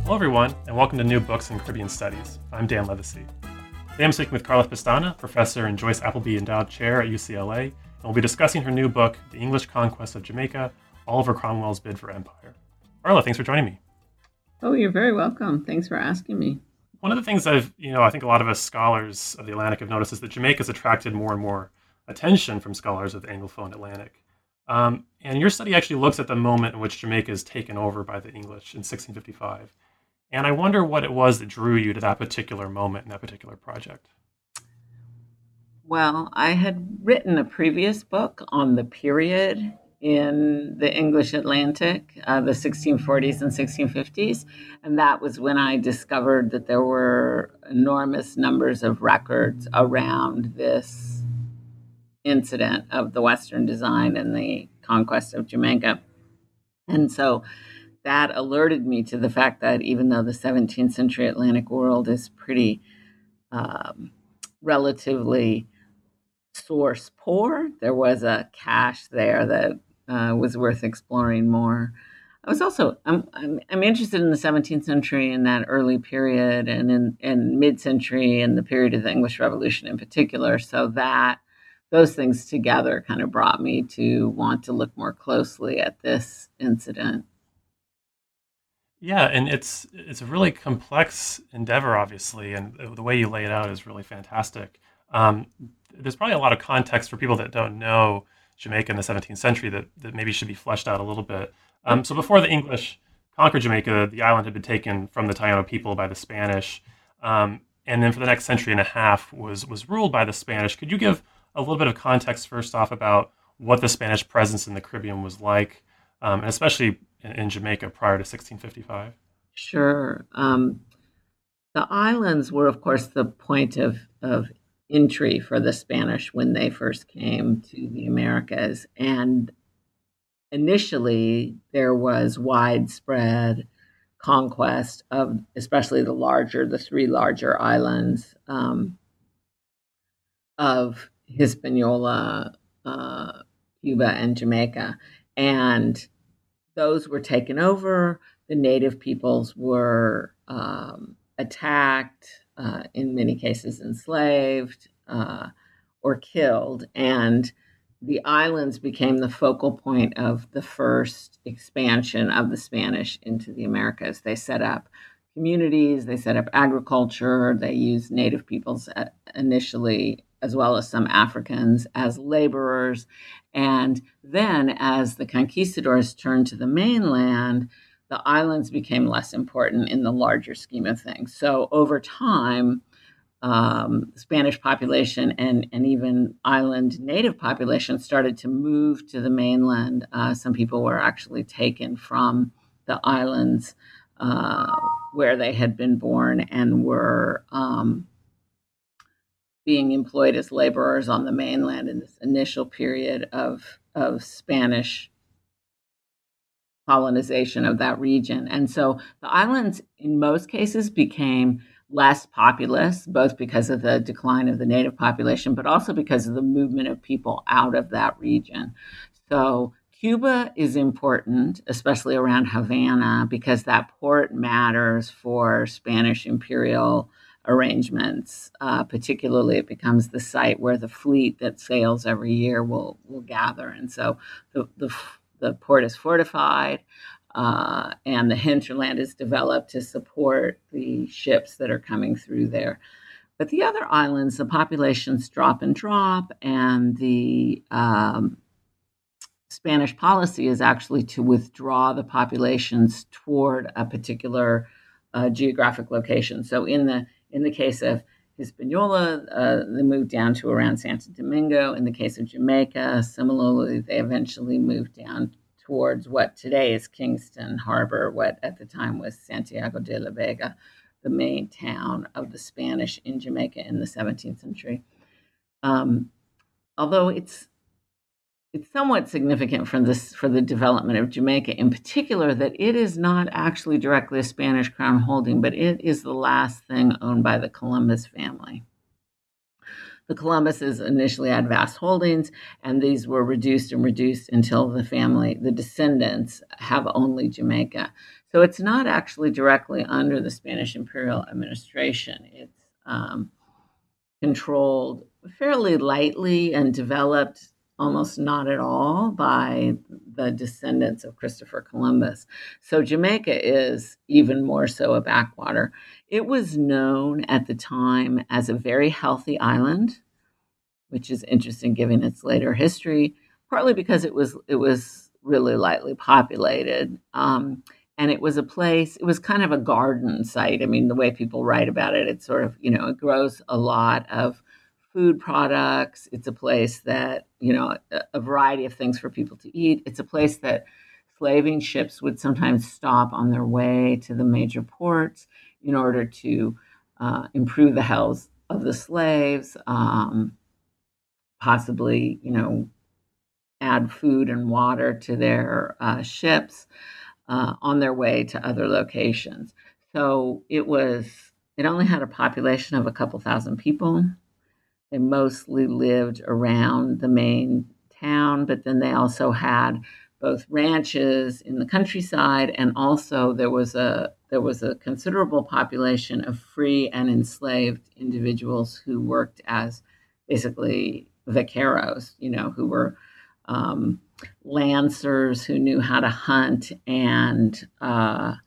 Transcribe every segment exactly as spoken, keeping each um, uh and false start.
Hello, everyone, and welcome to New Books in Caribbean Studies. I'm Dan Levacy. Today I'm speaking with Carla Pestana, professor and Joyce Appleby Endowed Chair at U C L A, and we'll be discussing her new book, The English Conquest of Jamaica, Oliver Cromwell's Bid for Empire. Carla, thanks for joining me. Oh, you're very welcome. Thanks for asking me. One of the things I've, you know, I think a lot of us scholars of the Atlantic have noticed is that Jamaica's attracted more and more attention from scholars of the Anglophone Atlantic. Um, and your study actually looks at the moment in which Jamaica is taken over by the English in sixteen fifty-five. And I wonder what it was that drew you to that particular moment in that particular project. Well, I had written a previous book on the period in the English Atlantic, uh, the sixteen forties and sixteen fifties. And that was when I discovered that there were enormous numbers of records around this incident of the Western design and the conquest of Jamaica. And so that alerted me to the fact that even though the seventeenth century Atlantic world is pretty um, relatively source poor, there was a cache there that uh, was worth exploring more. I was also I'm, I'm I'm interested in the seventeenth century in that early period, and in, in mid-century and the period of the English Revolution in particular. So that those things together kind of brought me to want to look more closely at this incident. Yeah, and it's it's a really complex endeavor, obviously, and the way you lay it out is really fantastic. Um, there's probably a lot of context for people that don't know Jamaica in the seventeenth century that, that maybe should be fleshed out a little bit. Um, so before the English conquered Jamaica, the island had been taken from the Taino people by the Spanish, um, and then for the next century and a half was was ruled by the Spanish. Could you give a little bit of context first off about what the Spanish presence in the Caribbean was like, um, and especially in, in Jamaica prior to sixteen fifty-five? Sure. Um, the islands were, of course, the point of, of entry for the Spanish when they first came to the Americas. And initially, there was widespread conquest of especially the larger, the three larger islands um, of Hispaniola, uh, Cuba, and Jamaica. And those were taken over. The native peoples were um, attacked, uh, in many cases enslaved uh, or killed. And the islands became the focal point of the first expansion of the Spanish into the Americas. They set up communities, they set up agriculture, they used native peoples initially, as well as some Africans, as laborers. And then, as the conquistadors turned to the mainland, the islands became less important in the larger scheme of things. So, over time, um, Spanish population and, and even island native population started to move to the mainland. Uh, some people were actually taken from the islands uh, where they had been born and were um, being employed as laborers on the mainland in this initial period of, of Spanish colonization of that region. And so the islands, in most cases, became less populous, both because of the decline of the native population, but also because of the movement of people out of that region. So Cuba is important, especially around Havana, because that port matters for Spanish imperial arrangements. Uh, particularly, it becomes the site where the fleet that sails every year will will gather, and so the the, the port is fortified, uh, and the hinterland is developed to support the ships that are coming through there. But the other islands, the populations drop and drop, and the um, Spanish policy is actually to withdraw the populations toward a particular uh, geographic location. So in the in the case of Hispaniola, uh, they moved down to around Santo Domingo. In the case of Jamaica, similarly, they eventually moved down towards what today is Kingston Harbor, what at the time was Santiago de la Vega, the main town of the Spanish in Jamaica in the seventeenth century. Um, although it's It's somewhat significant for this for the development of Jamaica, in particular, that it is not actually directly a Spanish crown holding, but it is the last thing owned by the Columbus family. The Columbuses initially had vast holdings, and these were reduced and reduced until the family, the descendants, have only Jamaica. So it's not actually directly under the Spanish imperial administration. It's um, controlled fairly lightly and developed almost not at all by the descendants of Christopher Columbus. So Jamaica is even more so a backwater. It was known at the time as a very healthy island, which is interesting given its later history, partly because it was it was really lightly populated. Um, and it was a place, it was kind of a garden site. I mean, the way people write about it, it's sort of, you know, it grows a lot of food products. It's a place that, you know, a, a variety of things for people to eat. It's a place that slaving ships would sometimes stop on their way to the major ports in order to uh, improve the health of the slaves, um, possibly, you know, add food and water to their uh, ships uh, on their way to other locations. So it was, it only had a population of a couple thousand people. They mostly lived around the main town, but then they also had both ranches in the countryside, and also there was a there was a considerable population of free and enslaved individuals who worked as basically vaqueros, you know, who were um, lancers who knew how to hunt and uh,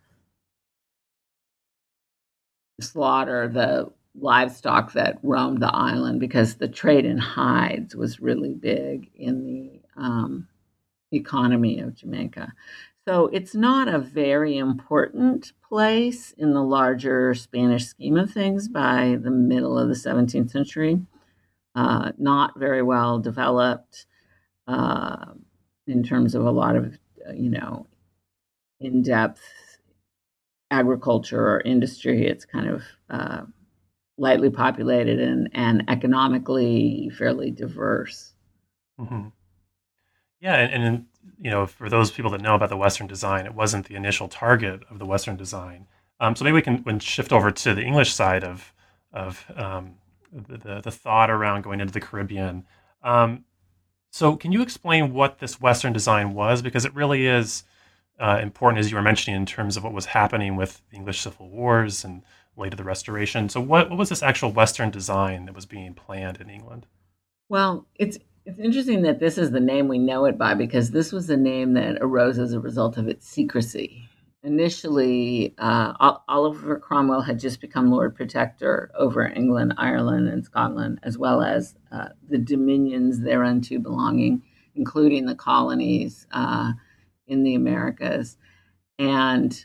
slaughter the livestock that roamed the island, because the trade in hides was really big in the um, economy of Jamaica. So it's not a very important place in the larger Spanish scheme of things by the middle of the seventeenth century. Uh, not very well developed uh, in terms of a lot of, uh, you know, in-depth agriculture or industry. It's kind of uh, lightly populated and, and economically fairly diverse. Mm-hmm. Yeah, and, and you know, for those people that know about the Western design, it wasn't the initial target of the Western design. Um, so maybe we can, when shift over to the English side of of um, the, the the thought around going into the Caribbean. Um, so can you explain what this Western design was? Because it really is uh, important, as you were mentioning, in terms of what was happening with the English Civil Wars and later the Restoration. So what, what was this actual Western design that was being planned in England? Well, it's it's interesting that this is the name we know it by, because this was the name that arose as a result of its secrecy. Initially, uh, Oliver Cromwell had just become Lord Protector over England, Ireland, and Scotland, as well as uh, the dominions thereunto belonging, including the colonies uh, in the Americas. And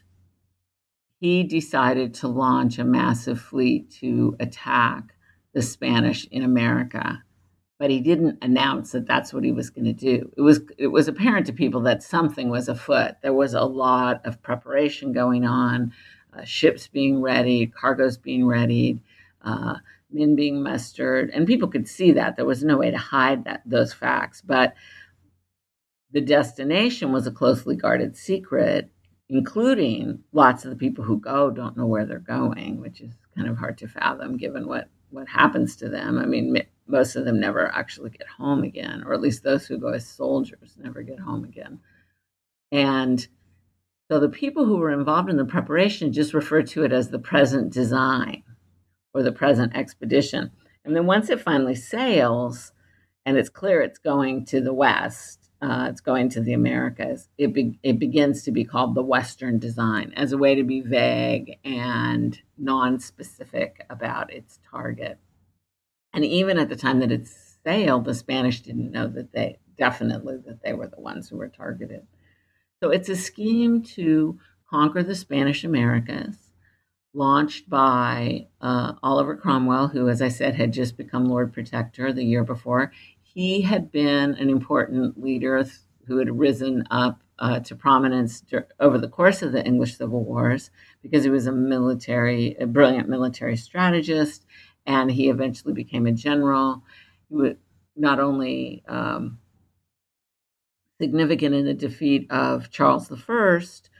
he decided to launch a massive fleet to attack the Spanish in America, but he didn't announce that that's what he was going to do. It was it was apparent to people that something was afoot. There was a lot of preparation going on, uh, ships being ready, cargoes being readied, uh, men being mustered, and people could see that. There was no way to hide that those facts, but the destination was a closely guarded secret, including lots of the people who go don't know where they're going, which is kind of hard to fathom given what what happens to them. I mean, most of them never actually get home again, or at least those who go as soldiers never get home again. And so the people who were involved in the preparation just refer to it as the present design or the present expedition. And then once it finally sails and it's clear it's going to the West, uh, it's going to the Americas, it, be, it begins to be called the Western design as a way to be vague and non-specific about its target. And even at the time that it sailed, the Spanish didn't know that they definitely that they were the ones who were targeted. So it's a scheme to conquer the Spanish Americas, launched by uh, Oliver Cromwell, who, as I said, had just become Lord Protector the year before. He had been an important leader who had risen up uh, to prominence over the course of the English Civil Wars because he was a military, a brilliant military strategist, and he eventually became a general. He was not only um, significant in the defeat of Charles the First,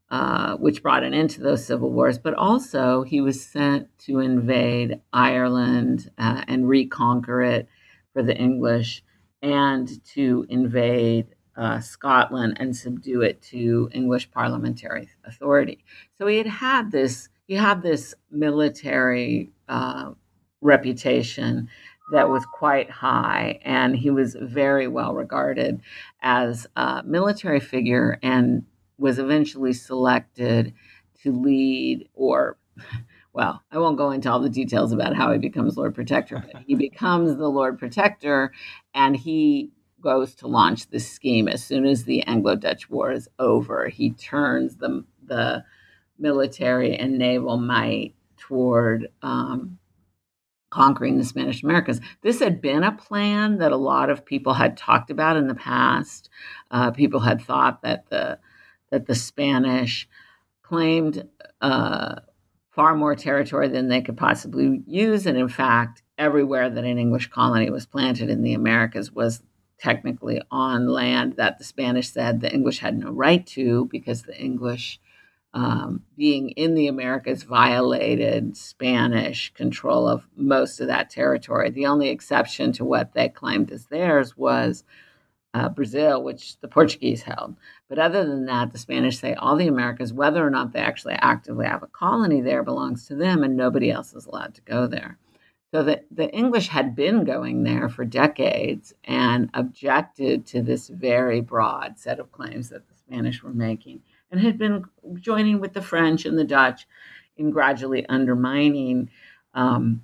uh, which brought an end to those civil wars. But also, he was sent to invade Ireland uh, and reconquer it for the English, and to invade uh, Scotland and subdue it to English parliamentary authority. So he had had this he had this military uh, reputation that was quite high, and he was very well regarded as a military figure, and was eventually selected to lead, or well, I won't go into all the details about how he becomes Lord Protector, but he becomes the Lord Protector, and he goes to launch this scheme as soon as the Anglo-Dutch War is over. He turns the the military and naval might toward um, conquering the Spanish Americas. This had been a plan that a lot of people had talked about in the past. Uh, people had thought that the that the Spanish claimed uh, far more territory than they could possibly use, and in fact, everywhere that an English colony was planted in the Americas was technically on land that the Spanish said the English had no right to, because the English, um, being in the Americas, violated Spanish control of most of that territory. The only exception to what they claimed as theirs was uh, Brazil, which the Portuguese held. But other than that, the Spanish say all the Americas, whether or not they actually actively have a colony there, belongs to them, and nobody else is allowed to go there. So the, the English had been going there for decades and objected to this very broad set of claims that the Spanish were making, and had been joining with the French and the Dutch in gradually undermining um,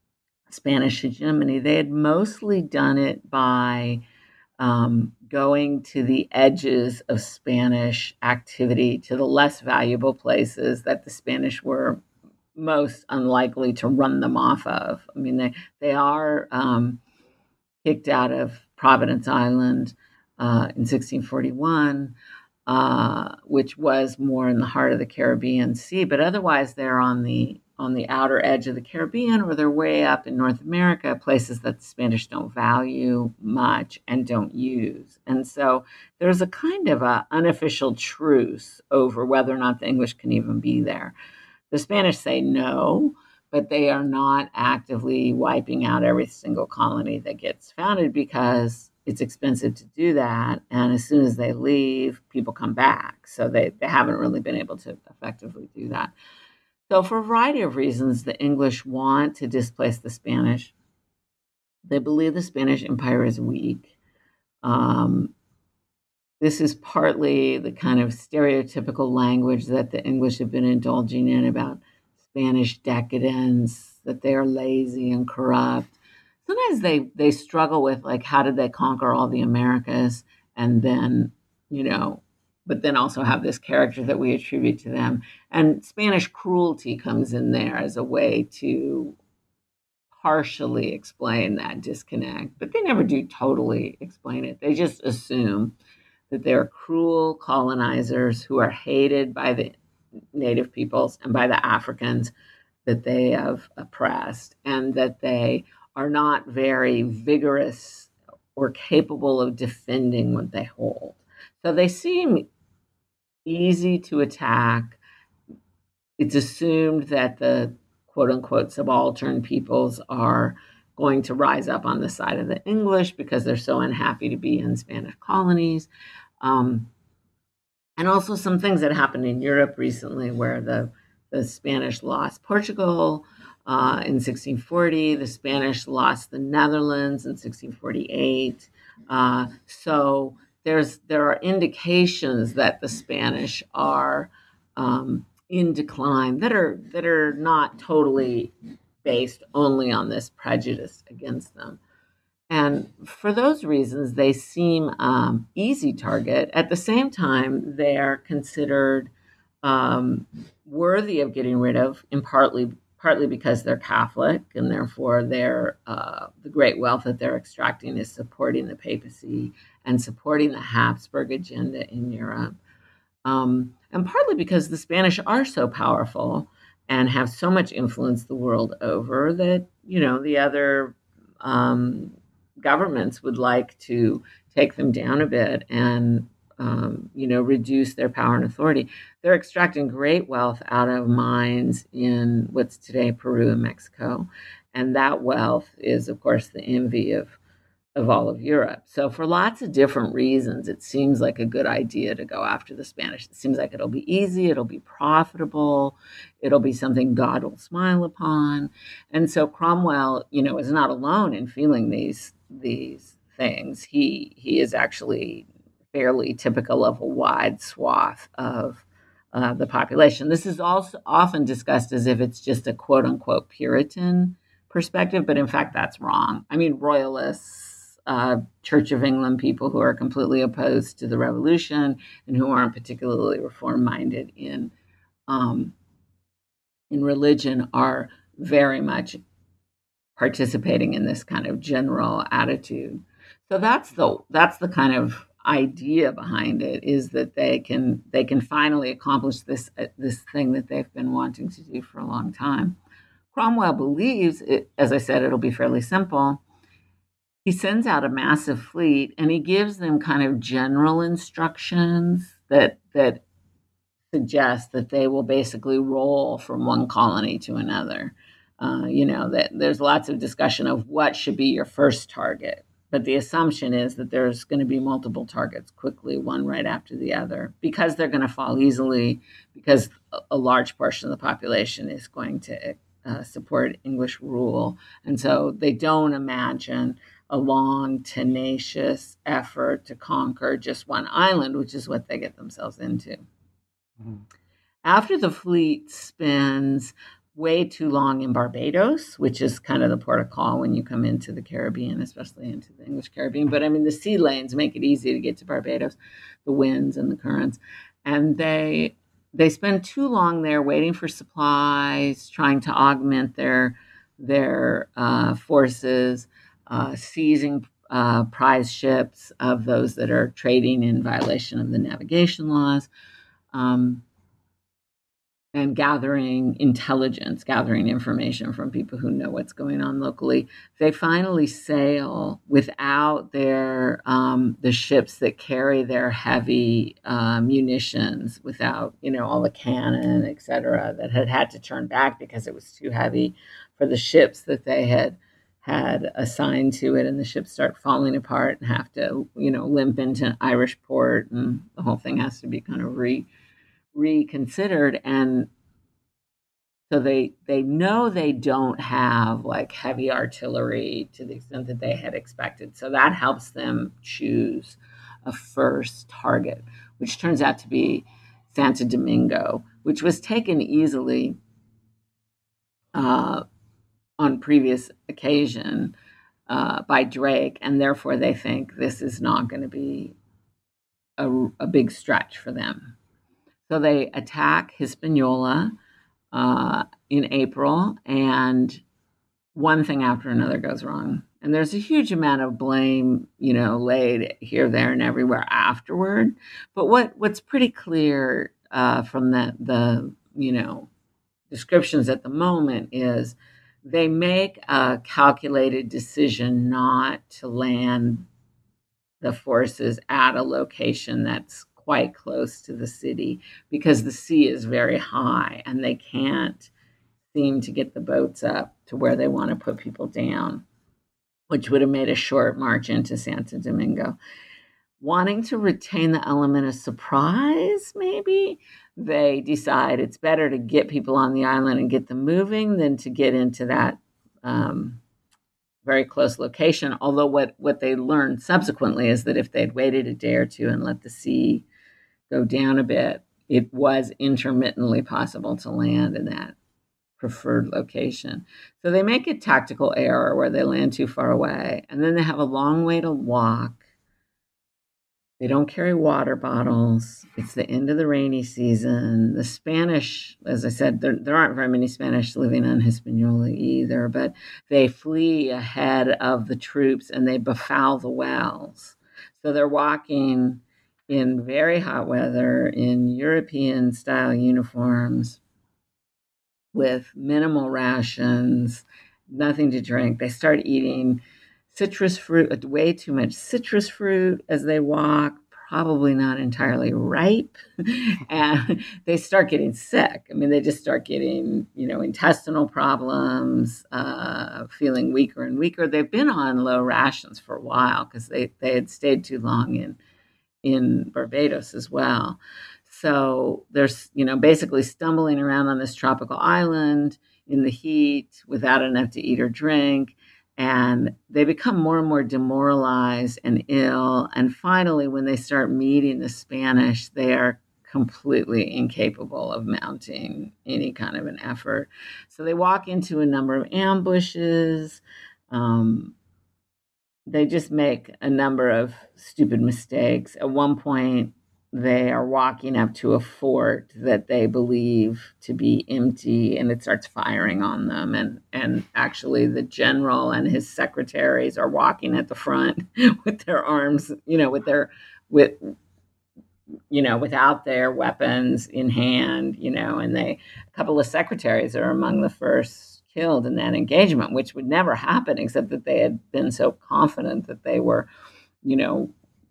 Spanish hegemony. They had mostly done it by um, going to the edges of Spanish activity, to the less valuable places that the Spanish were most unlikely to run them off of. I mean, they they are um, kicked out of Providence Island uh, in sixteen forty-one, uh, which was more in the heart of the Caribbean Sea. But otherwise, they're on the on the outer edge of the Caribbean, or they're way up in North America, places that the Spanish don't value much and don't use. And so there's a kind of a unofficial truce over whether or not the English can even be there. The Spanish say no, but they are not actively wiping out every single colony that gets founded, because it's expensive to do that. And as soon as they leave, people come back. So they, they haven't really been able to effectively do that. So for a variety of reasons, the English want to displace the Spanish. They believe the Spanish Empire is weak. Um, This is partly the kind of stereotypical language that the English have been indulging in about Spanish decadence, that they are lazy and corrupt. Sometimes they, they struggle with, like, how did they conquer all the Americas? And then, you know, but then also have this character that we attribute to them. And Spanish cruelty comes in there as a way to partially explain that disconnect. But they never do totally explain it. They just assume that they're cruel colonizers who are hated by the native peoples and by the Africans that they have oppressed, and that they are not very vigorous or capable of defending what they hold. So they seem easy to attack. It's assumed that the quote unquote subaltern peoples are going to rise up on the side of the English because they're so unhappy to be in Spanish colonies. Um, and also some things that happened in Europe recently, where the, the Spanish lost Portugal uh, in sixteen forty, the Spanish lost the Netherlands in sixteen forty-eight. Uh, so there's there are indications that the Spanish are um, in decline that are that are not totally based only on this prejudice against them. And for those reasons, they seem um, easy target. At the same time, they're considered um, worthy of getting rid of, in partly partly because they're Catholic, and therefore they're, uh, the great wealth that they're extracting is supporting the papacy and supporting the Habsburg agenda in Europe. Um, and partly because the Spanish are so powerful and have so much influence the world over that, you know, the other um, governments would like to take them down a bit and um, you know, reduce their power and authority. They're extracting great wealth out of mines in what's today Peru and Mexico. And that wealth is, of course, the envy of of all of Europe. So for lots of different reasons, it seems like a good idea to go after the Spanish. It seems like it'll be easy, it'll be profitable, it'll be something God will smile upon. And so Cromwell, you know, is not alone in feeling these these things. He he is actually fairly typical of a wide swath of uh, the population. This is also often discussed as if it's just a quote unquote Puritan perspective, but in fact, that's wrong. I mean, royalists, uh, Church of England people who are completely opposed to the revolution and who aren't particularly reform minded in um, in religion are very much participating in this kind of general attitude. So that's the that's the kind of idea behind it, is that they can they can finally accomplish this uh, this thing that they've been wanting to do for a long time. Cromwell believes, it, as I said, it'll be fairly simple. He sends out a massive fleet and he gives them kind of general instructions that that suggest that they will basically roll from one colony to another. Uh, you know, that there's lots of discussion of what should be your first target. But the assumption is that there's going to be multiple targets quickly, one right after the other, because they're going to fall easily, because a large portion of the population is going to uh, support English rule. And so they don't imagine a long, tenacious effort to conquer just one island, which is what they get themselves into. Mm-hmm. After the fleet spends way too long in Barbados, which is kind of the port of call when you come into the Caribbean, especially into the English Caribbean. But I mean, the sea lanes make it easy to get to Barbados, the winds and the currents. And they they spend too long there waiting for supplies, trying to augment their their uh, forces, uh, seizing uh, prize ships of those that are trading in violation of the navigation laws. Um, and gathering intelligence, gathering information from people who know what's going on locally. They finally sail without their um, the ships that carry their heavy uh, munitions, without, you know, all the cannon, et cetera, that had had to turn back because it was too heavy for the ships that they had had assigned to it, and the ships start falling apart and have to, you know, limp into Irish port, and the whole thing has to be kind of re reconsidered. And so they they know they don't have like heavy artillery to the extent that they had expected, so that helps them choose a first target, which turns out to be Santo Domingo, which was taken easily uh, on previous occasion uh, by Drake, and therefore they think this is not going to be a, a big stretch for them. So they attack Hispaniola uh, in April, and one thing after another goes wrong. And there's a huge amount of blame, you know, laid here, there, and everywhere afterward. But what, what's pretty clear uh, from the, the, you know, descriptions at the moment is they make a calculated decision not to land the forces at a location that's quite close to the city, because the sea is very high and they can't seem to get the boats up to where they want to put people down, which would have made a short march into Santo Domingo. Wanting to retain the element of surprise, maybe, they decide it's better to get people on the island and get them moving than to get into that um, very close location. Although what, what they learned subsequently is that if they'd waited a day or two and let the sea go down a bit, it was intermittently possible to land in that preferred location. So they make a tactical error where they land too far away, and then they have a long way to walk. They don't carry water bottles. It's the end of the rainy season. The Spanish, as I said, there, there aren't very many Spanish living on Hispaniola either, but they flee ahead of the troops and they befoul the wells. So they're walking in very hot weather in European-style uniforms with minimal rations, nothing to drink. They start eating citrus fruit, way too much citrus fruit as they walk, probably not entirely ripe, and they start getting sick. I mean, they just start getting, you know, intestinal problems, uh, feeling weaker and weaker. They've been on low rations for a while because they, they had stayed too long in in Barbados as well. So there's, you know, basically stumbling around on this tropical island in the heat without enough to eat or drink. And they become more and more demoralized and ill. And finally, when they start meeting the Spanish, they are completely incapable of mounting any kind of an effort. So they walk into a number of ambushes. Um, they just make a number of stupid mistakes. At one point, they are walking up to a fort that they believe to be empty, and it starts firing on them. And, and actually, the general and his secretaries are walking at the front with their arms, you know, with their with you know, without their weapons in hand, you know, and they, a couple of secretaries are among the first killed in that engagement, which would never happen except that they had been so confident that they were, you know,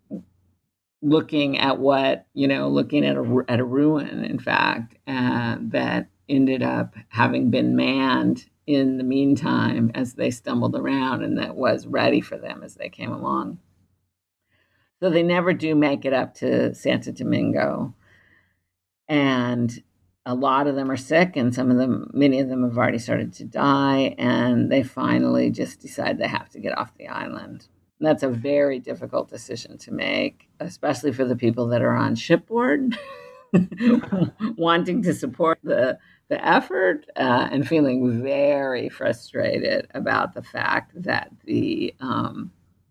looking at what, you know, looking at a, at a ruin, in fact, uh, that ended up having been manned in the meantime as they stumbled around, and that was ready for them as they came along. So they never do make it up to Santo Domingo. And a lot of them are sick, and some of them, many of them have already started to die, and they finally just decide they have to get off the island. And that's a very difficult decision to make, especially for the people that are on shipboard, wanting to support the the effort uh, and feeling very frustrated about the fact that the um,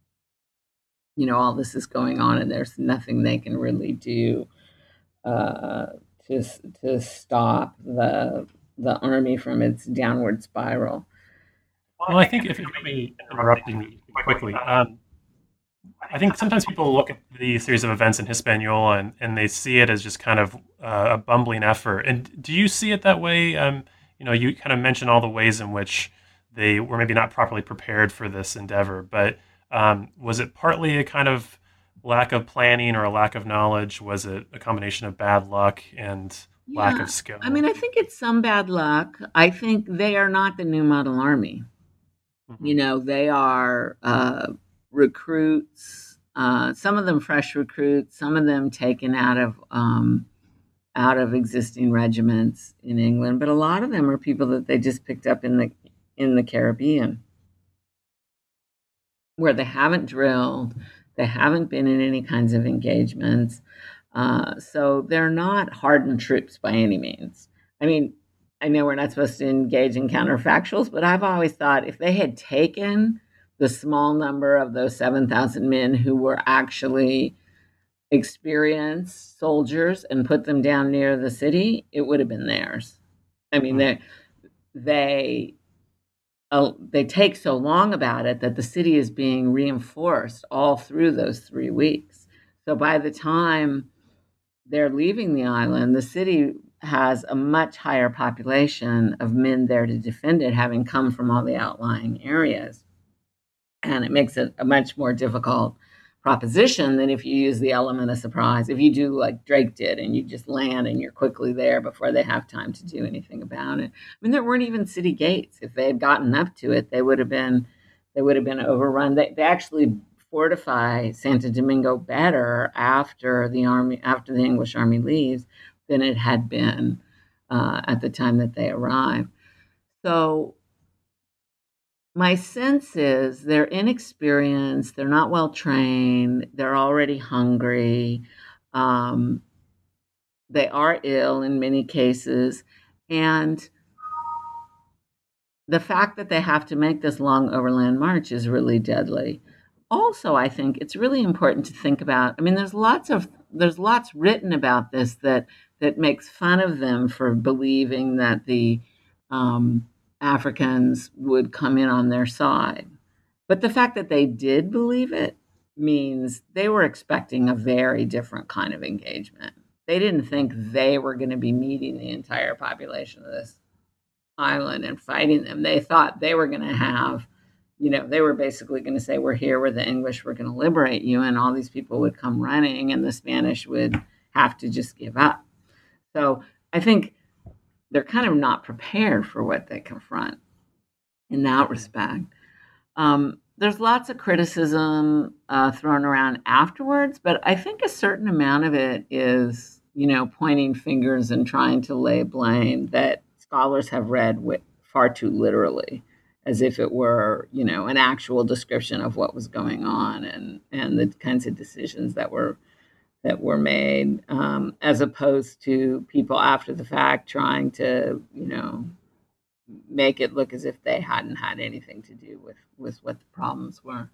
you know, all this is going on and there's nothing they can really do uh, to to stop the the army from its downward spiral. Well, I think if you don't mind interrupting me quickly, um, I think sometimes people look at the series of events in Hispaniola and, and they see it as just kind of uh, a bumbling effort. And do you see it that way? Um, you know, you kind of mentioned all the ways in which they were maybe not properly prepared for this endeavor, but um, was it partly a kind of lack of planning or a lack of knowledge? Was it a combination of bad luck and lack Yeah, of skill? I mean, I think it's some bad luck. I think they are not the new model army. Mm-hmm. You know, they are uh, recruits. Uh, some of them fresh recruits. Some of them taken out of um, out of existing regiments in England. But a lot of them are people that they just picked up in the in the Caribbean, where they haven't drilled, they haven't been in any kinds of engagements. Uh, so they're not hardened troops by any means. I mean, I know we're not supposed to engage in counterfactuals, but I've always thought if they had taken the small number of those seven thousand men who were actually experienced soldiers and put them down near the city, it would have been theirs. I mean, Mm-hmm. they, they uh, they take so long about it that the city is being reinforced all through those three weeks. So by the time they're leaving the island, the city has a much higher population of men there to defend it, having come from all the outlying areas. And it makes it a much more difficult proposition than if you use the element of surprise. If you do like Drake did and you just land and you're quickly there before they have time to do anything about it. I mean, there weren't even city gates. If they had gotten up to it, they would have been they would have been overrun. They, they actually fortify Santo Domingo better after the army after the English army leaves than it had been uh, at the time that they arrived. So my sense is they're inexperienced, they're not well trained, they're already hungry, um, they are ill in many cases, and the fact that they have to make this long overland march is really deadly. Also, I think it's really important to think about. I mean, there's lots of there's lots written about this that that makes fun of them for believing that the um, Africans would come in on their side. But the fact that they did believe it means they were expecting a very different kind of engagement. They didn't think they were going to be meeting the entire population of this island and fighting them. They thought they were going to have, you know, they were basically going to say, we're here, we're the English, we're going to liberate you. And all these people would come running and the Spanish would have to just give up. So I think they're kind of not prepared for what they confront in that respect. Um, there's lots of criticism uh, thrown around afterwards, but I think a certain amount of it is, you know, pointing fingers and trying to lay blame that scholars have read with far too literally, as if it were, you know, an actual description of what was going on and and the kinds of decisions that were that were made, um, as opposed to people after the fact trying to, you know, make it look as if they hadn't had anything to do with, with what the problems were.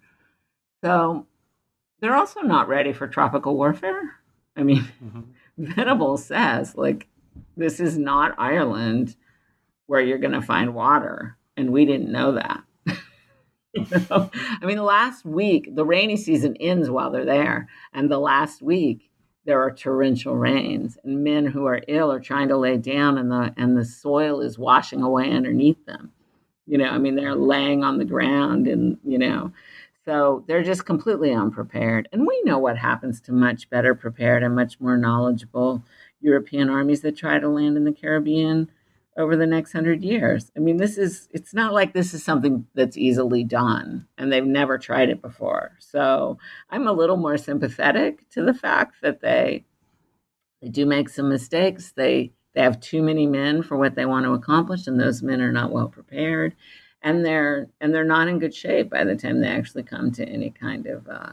So they're also not ready for tropical warfare. I mean, mm-hmm. Venables says, like, this is not Ireland where you're going to find water. And we didn't know that. You know? I mean, the last week, the rainy season ends while they're there. And the last week, there are torrential rains, and men who are ill are trying to lay down, and the and the soil is washing away underneath them. You know, I mean, they're laying on the ground, and you know, so they're just completely unprepared. And we know what happens to much better prepared and much more knowledgeable European armies that try to land in the Caribbean over the next hundred years. I mean, this is, it's not like this is something that's easily done, and they've never tried it before. So I'm a little more sympathetic to the fact that they they do make some mistakes. They they have too many men for what they want to accomplish, and those men are not well prepared, and they're and they're not in good shape by the time they actually come to any kind of uh,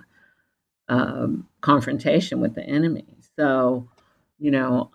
um, confrontation with the enemy. So, you know,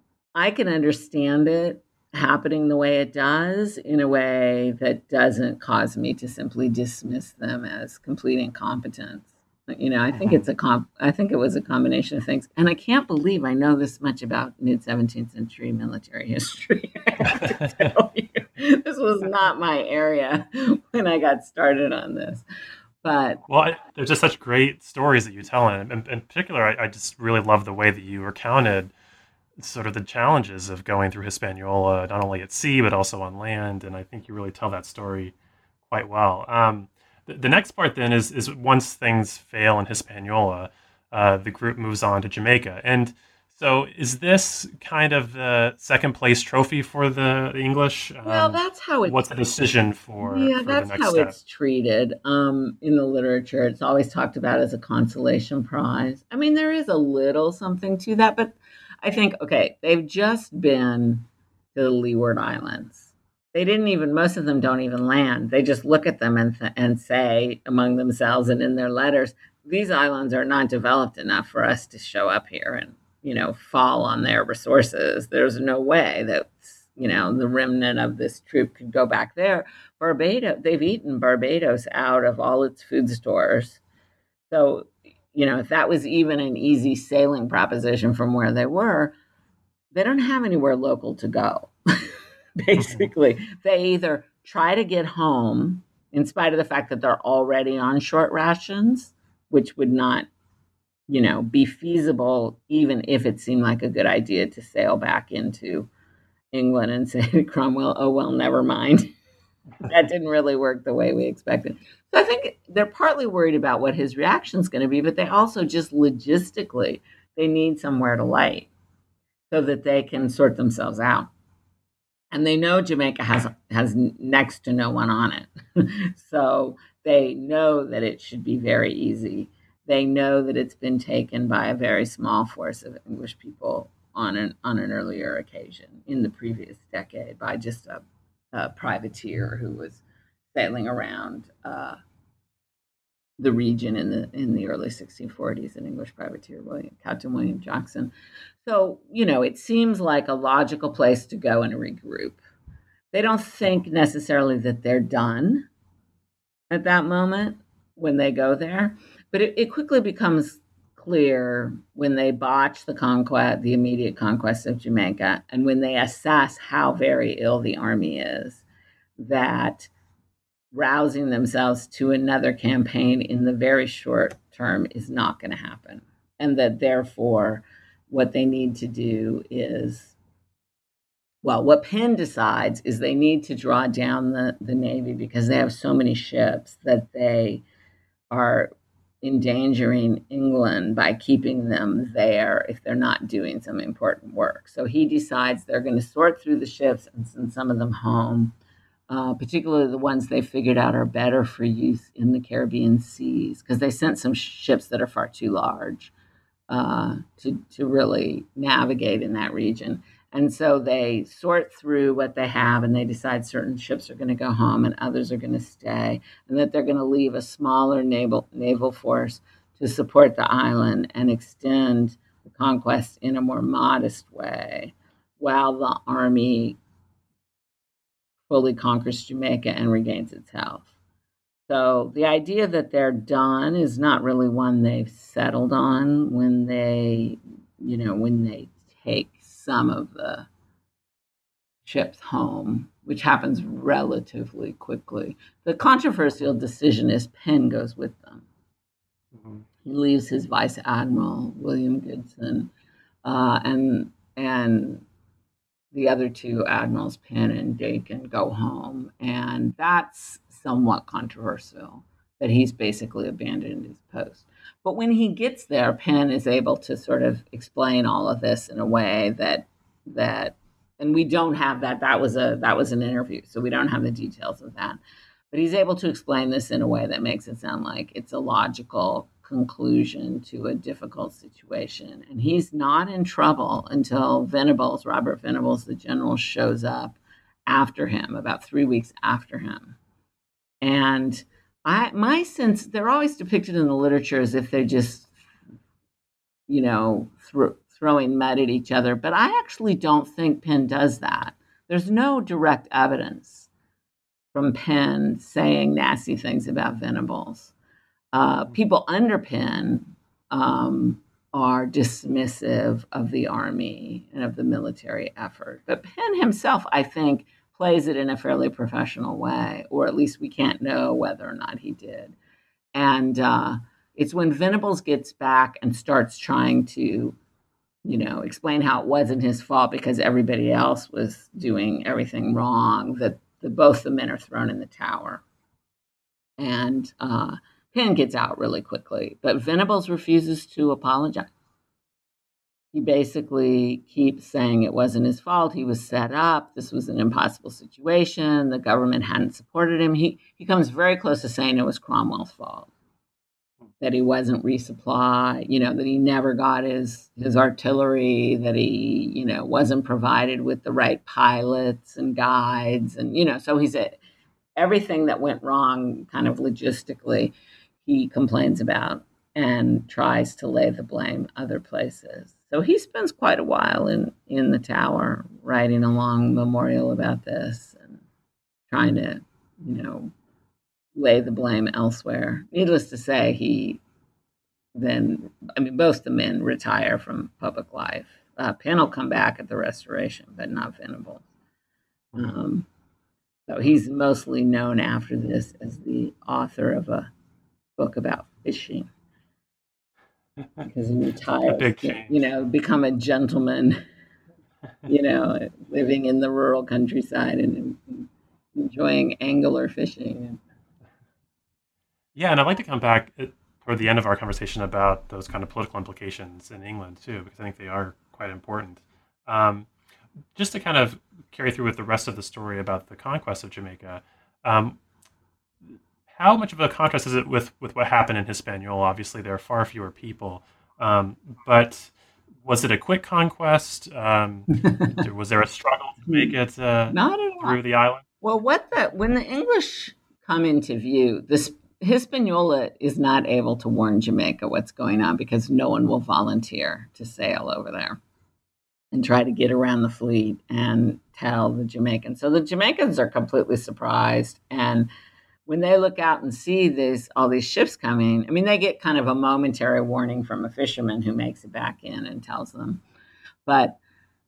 I can understand it happening the way it does in a way that doesn't cause me to simply dismiss them as complete incompetence. You know, I think it's a comp. I think it was a combination of things, and I can't believe I know this much about mid seventeenth century military history. I have to tell you, this was not my area when I got started on this. But well, I, they're just such great stories that you tell, and in, in particular, I, I just really love the way that you recounted sort of the challenges of going through Hispaniola, not only at sea, but also on land. And I think you really tell that story quite well. Um, the, the next part then is, is once things fail in Hispaniola, uh, the group moves on to Jamaica. And so is this kind of the second place trophy for the, the English? Um, well, that's how it's... What's the decision for, yeah, for that's the next how step? It's treated um, in the literature. It's always talked about as a consolation prize. I mean, there is a little something to that, but I think, okay, they've just been to the Leeward Islands. They didn't even, most of them don't even land. They just look at them and th- and say among themselves and in their letters, these islands are not developed enough for us to show up here and, you know, fall on their resources. There's no way that, you know, the remnant of this troop could go back there. Barbados, they've eaten Barbados out of all its food stores. So, you know, if that was even an easy sailing proposition from where they were, they don't have anywhere local to go. Basically, they either try to get home in spite of the fact that they're already on short rations, which would not, you know, be feasible even if it seemed like a good idea to sail back into England and say to Cromwell, oh, well, never mind. That didn't really work the way we expected. So I think they're partly worried about what his reaction is going to be, but they also just logistically, they need somewhere to light so that they can sort themselves out. And they know Jamaica has has next to no one on it. So they know that it should be very easy. They know that it's been taken by a very small force of English people on an on an earlier occasion in the previous decade by just a, a privateer who was sailing around uh, the region in the in the early sixteen forties, an English privateer, William, Captain William Jackson. So, you know, it seems like a logical place to go and regroup. They don't think necessarily that they're done at that moment when they go there, but it, it quickly becomes clear when they botch the conquest, the immediate conquest of Jamaica, and when they assess how very ill the army is, that rousing themselves to another campaign in the very short term is not going to happen. And that therefore, what they need to do is well, what Penn decides is they need to draw down the, the Navy because they have so many ships that they are endangering England by keeping them there if they're not doing some important work. So he decides they're going to sort through the ships and send some of them home, uh, particularly the ones they figured out are better for use in the Caribbean seas, because they sent some ships that are far too large uh, to, to really navigate in that region. And so they sort through what they have and they decide certain ships are going to go home and others are going to stay, and that they're going to leave a smaller naval, naval force to support the island and extend the conquest in a more modest way while the army fully conquers Jamaica and regains its health. So the idea that they're done is not really one they've settled on when they, you know, when they take some of the ships home, which happens relatively quickly. The controversial decision is Penn goes with them. Mm-hmm. He leaves his vice admiral, William Goodson, uh, and and the other two admirals, Penn and Dakin, go home, and that's somewhat controversial that he's basically abandoned his post. But when he gets there, Penn is able to sort of explain all of this in a way that that, and we don't have that. That was a that was an interview, so we don't have the details of that. But he's able to explain this in a way that makes it sound like it's a logical conclusion to a difficult situation. And he's not in trouble until Venables, Robert Venables, the general, shows up after him, about three weeks after him. And I, my sense, they're always depicted in the literature as if they're just, you know, th- throwing mud at each other. But I actually don't think Penn does that. There's no direct evidence from Penn saying nasty things about Venables. Uh, people under Penn um, are dismissive of the army and of the military effort. But Penn himself, I think, plays it in a fairly professional way, or at least we can't know whether or not he did. And uh, it's when Venables gets back and starts trying to, you know, explain how it wasn't his fault because everybody else was doing everything wrong, that the, both the men are thrown in the tower. And uh, Penn gets out really quickly, but Venables refuses to apologize. He basically keeps saying it wasn't his fault. He was set up. This was an impossible situation. The government hadn't supported him. He he comes very close to saying it was Cromwell's fault, that he wasn't resupplied, you know, that he never got his, his artillery, that he, you know, wasn't provided with the right pilots and guides. And, you know, so he's a, everything that went wrong kind of logistically, he complains about and tries to lay the blame other places. So he spends quite a while in, in the tower writing a long memorial about this and trying to, you know, lay the blame elsewhere. Needless to say, he then, I mean, both the men retire from public life. Uh, Penn will come back at the Restoration, but not Venables. Um, so he's mostly known after this as the author of a book about fishing, because he retires, you know, become a gentleman, you know, living in the rural countryside and enjoying angler fishing. Yeah, and I'd like to come back at, toward the end of our conversation about those kind of political implications in England too, because I think they are quite important. Um, just to kind of carry through with the rest of the story about the conquest of Jamaica, um, how much of a contrast is it with, with what happened in Hispaniola? Obviously, there are far fewer people, um, but was it a quick conquest? Um, was there a struggle to make it uh, Not at all. through the island? Well, what the when the English come into view, this Hispaniola is not able to warn Jamaica what's going on because no one will volunteer to sail over there and try to get around the fleet and tell the Jamaicans. So the Jamaicans are completely surprised, and when they look out and see these all these ships coming, I mean, they get kind of a momentary warning from a fisherman who makes it back in and tells them, but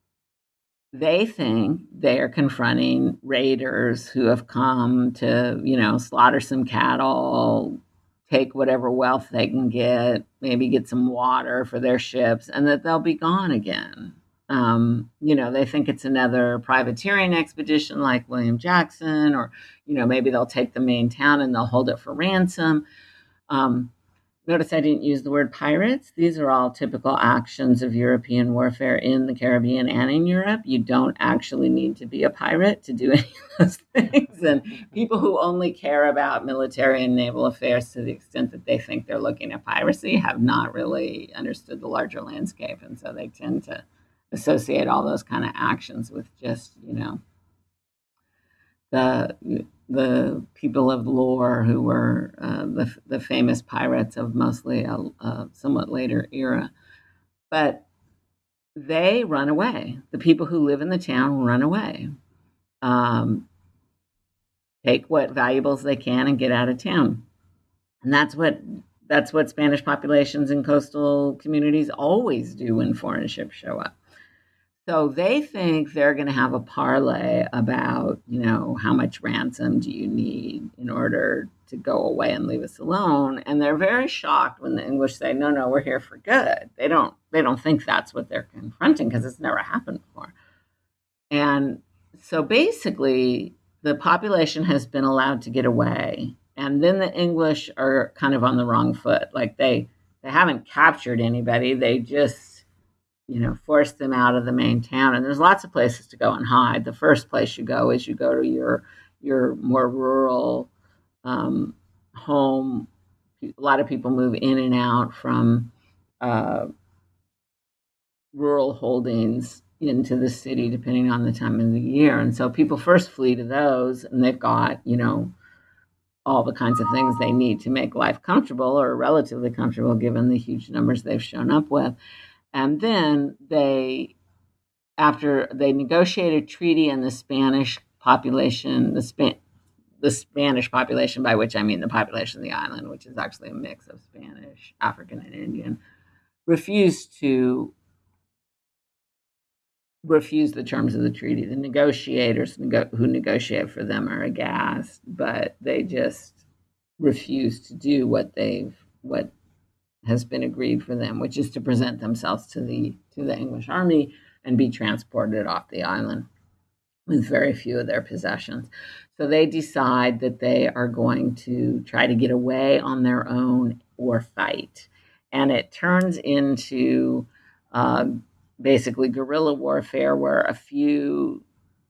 they think they are confronting raiders who have come to, you know, slaughter some cattle, take whatever wealth they can get, maybe get some water for their ships, and that they'll be gone again. Um, you know, they think it's another privateering expedition like William Jackson, or, you know, maybe they'll take the main town and they'll hold it for ransom. Um, Notice I didn't use the word pirates. These are all typical actions of European warfare in the Caribbean and in Europe. You don't actually need to be a pirate to do any of those things. And people who only care about military and naval affairs to the extent that they think they're looking at piracy have not really understood the larger landscape. And so they tend to associate all those kind of actions with just, you know, the the people of lore who were uh, the the famous pirates of mostly a, a somewhat later era, but they run away. The people who live in the town run away, um, take what valuables they can, and get out of town. And that's what that's what Spanish populations in coastal communities always do when foreign ships show up. So they think they're going to have a parlay about, you know, how much ransom do you need in order to go away and leave us alone? And they're very shocked when the English say, no, no, we're here for good. They don't they don't think that's what they're confronting because it's never happened before. And so basically, the population has been allowed to get away. And then the English are kind of on the wrong foot. Like they they haven't captured anybody. They just you know, force them out of the main town. And there's lots of places to go and hide. The first place you go is you go to your your more rural um, home. A lot of people move in and out from uh, rural holdings into the city, depending on the time of the year. And so people first flee to those, and they've got, you know, all the kinds of things they need to make life comfortable or relatively comfortable, given the huge numbers they've shown up with. And then they, after they negotiate a treaty, and the Spanish population, the Span, the Spanish population, by which I mean the population of the island, which is actually a mix of Spanish, African, and Indian, refused to refuse the terms of the treaty. The negotiators nego- who negotiate for them are aghast, but they just refuse to do what they've what has been agreed for them, which is to present themselves to the to the English army and be transported off the island with very few of their possessions. So they decide that they are going to try to get away on their own or fight. And it turns into uh, basically guerrilla warfare, where a few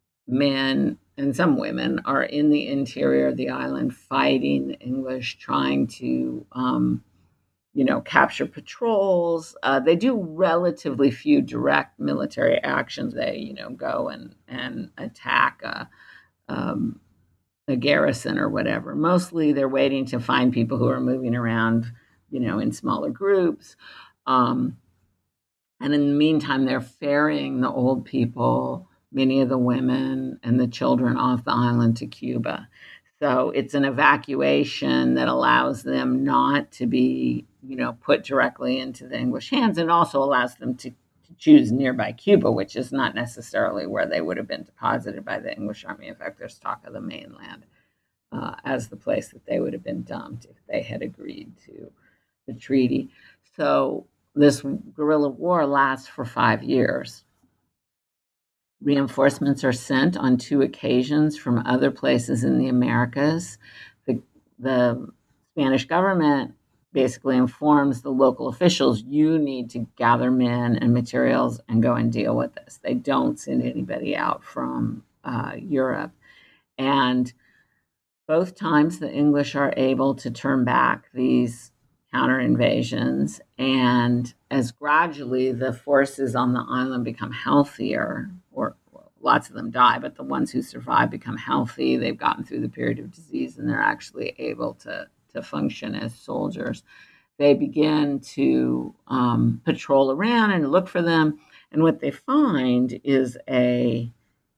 men and some women are in the interior of the island fighting the English, trying to um, you know, capture patrols. Uh, they do relatively few direct military actions. They, you know, go and, and attack a, um, a garrison or whatever. Mostly they're waiting to find people who are moving around, you know, in smaller groups. Um, and in the meantime, they're ferrying the old people, many of the women and the children off the island to Cuba. So it's an evacuation that allows them not to be, you know, put directly into the English hands, and also allows them to, to choose nearby Cuba, which is not necessarily where they would have been deposited by the English army. In fact, there's talk of the mainland uh, as the place that they would have been dumped if they had agreed to the treaty. So this guerrilla war lasts for five years. Reinforcements are sent on two occasions from other places in the Americas. The, the Spanish government basically informs the local officials, you need to gather men and materials and go and deal with this. They don't send anybody out from uh, Europe. And both times the English are able to turn back these counter invasions. And as gradually the forces on the island become healthier, or well, lots of them die, but the ones who survive become healthy, they've gotten through the period of disease, and they're actually able to, to function as soldiers. They begin to um, patrol around and look for them. And what they find is a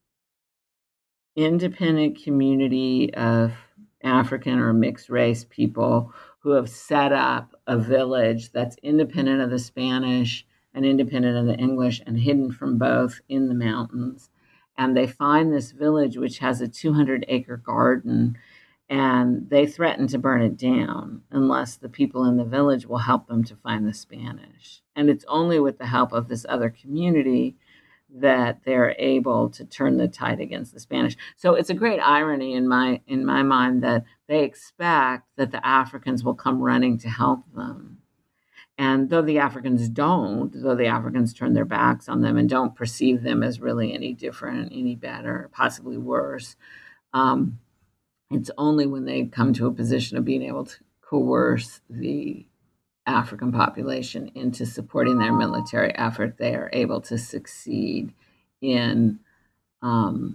independent community of African or mixed race people who have set up a village that's independent of the Spanish and independent of the English and hidden from both in the mountains. And they find this village, which has a two hundred acre garden, and they threaten to burn it down unless the people in the village will help them to find the Spanish. And it's only with the help of this other community that they're able to turn the tide against the Spanish. So it's a great irony in my in my mind that they expect that the Africans will come running to help them. And though the Africans don't, though the Africans turn their backs on them and don't perceive them as really any different, any better, possibly worse, um, it's only when they come to a position of being able to coerce the African population into supporting their military effort they are able to succeed in um,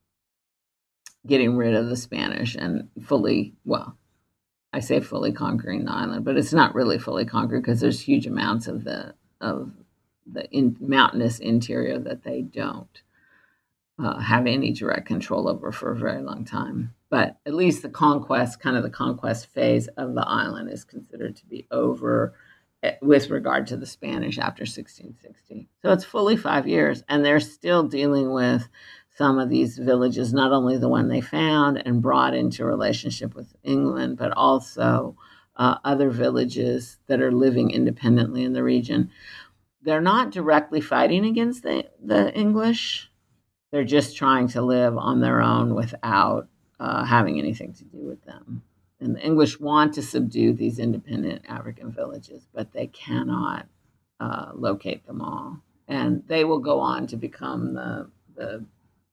getting rid of the Spanish and fully, well, I say fully conquering the island, but it's not really fully conquered because there's huge amounts of the of the in, mountainous interior that they don't uh, have any direct control over for a very long time. But at least the conquest, kind of the conquest phase of the island, is considered to be over with regard to the Spanish after sixteen sixty. So it's fully five years, and they're still dealing with some of these villages, not only the one they found and brought into relationship with England, but also uh, other villages that are living independently in the region. They're not directly fighting against the, the English. They're just trying to live on their own without uh, having anything to do with them. And the English want to subdue these independent African villages, but they cannot uh, locate them all. And they will go on to become the, the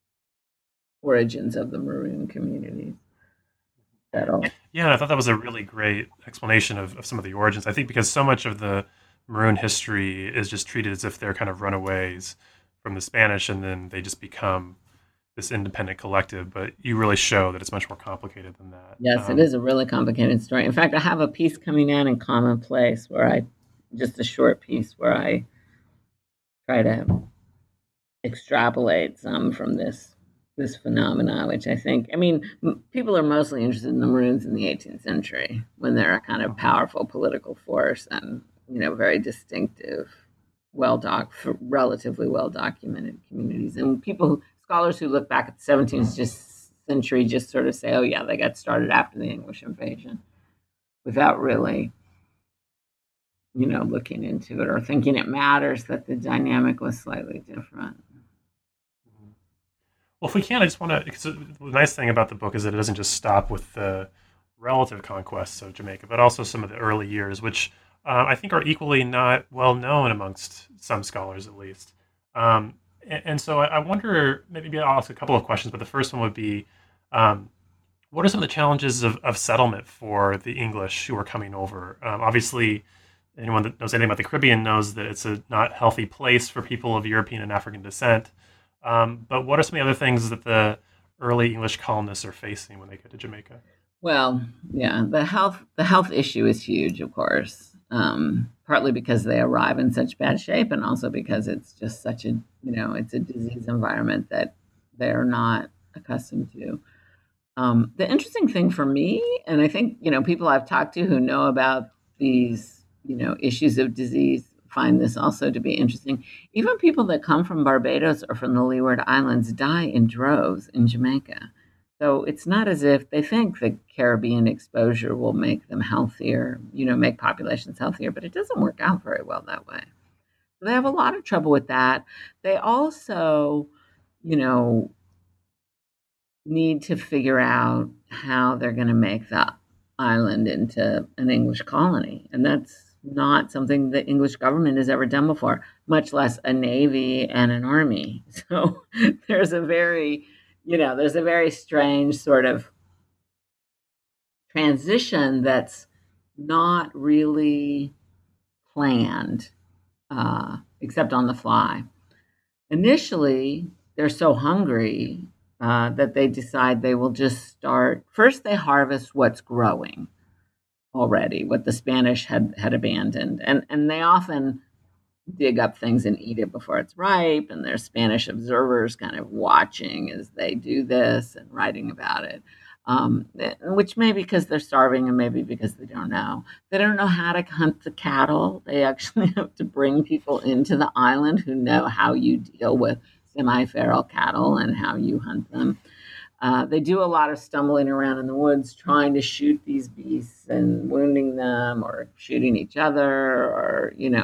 origins of the Maroon communities. That'll... Yeah, I thought that was a really great explanation of, of some of the origins. I think because so much of the Maroon history is just treated as if they're kind of runaways from the Spanish, and then they just become this independent collective. But you really show that it's much more complicated than that. Yes, um, it is a really complicated story. In fact, I have a piece coming out in Commonplace where I, just a short piece where I try to extrapolate some from this this phenomena, which I think, I mean, m- people are mostly interested in the Maroons in the eighteenth century when they're a kind of powerful political force and, you know, very distinctive, well doc, relatively well documented communities. And people, who, scholars who look back at the seventeenth just century just sort of say, oh yeah, they got started after the English invasion, without really, you know, looking into it or thinking it matters that the dynamic was slightly different. Well, if we can, I just want to, because the nice thing about the book is that it doesn't just stop with the relative conquests of Jamaica, but also some of the early years, which uh, I think are equally not well known amongst some scholars, at least. Um, and, and so I, I wonder, maybe I'll ask a couple of questions, but the first one would be, um, what are some of the challenges of, of settlement for the English who are coming over? Um, obviously, anyone that knows anything about the Caribbean knows that it's a not healthy place for people of European and African descent. Um, but what are some of the other things that the early English colonists are facing when they get to Jamaica? Well, yeah, the health the health issue is huge, of course. Um, partly because they arrive in such bad shape, and also because it's just such a you know it's a disease environment that they're not accustomed to. Um, the interesting thing for me, and I think you know people I've talked to who know about these you know issues of disease find this also to be interesting. Even people that come from Barbados or from the Leeward Islands die in droves in Jamaica. So it's not as if they think the Caribbean exposure will make them healthier, you know, make populations healthier, but it doesn't work out very well that way. So they have a lot of trouble with that. They also, you know, need to figure out how they're going to make the island into an English colony. And that's not something the English government has ever done before, much less a navy and an army. So there's a very, you know, there's a very strange sort of transition that's not really planned, uh, except on the fly. Initially, they're so hungry uh, that they decide they will just start. First, they harvest what's growing already, what the Spanish had had abandoned, and and they often dig up things and eat it before it's ripe, and there's Spanish observers kind of watching as they do this and writing about it, um, which may be because they're starving and maybe because they don't know. They don't know how to hunt the cattle. They actually have to bring people into the island who know how you deal with semi-feral cattle and how you hunt them. Uh, they do a lot of stumbling around in the woods trying to shoot these beasts and wounding them or shooting each other or, you know,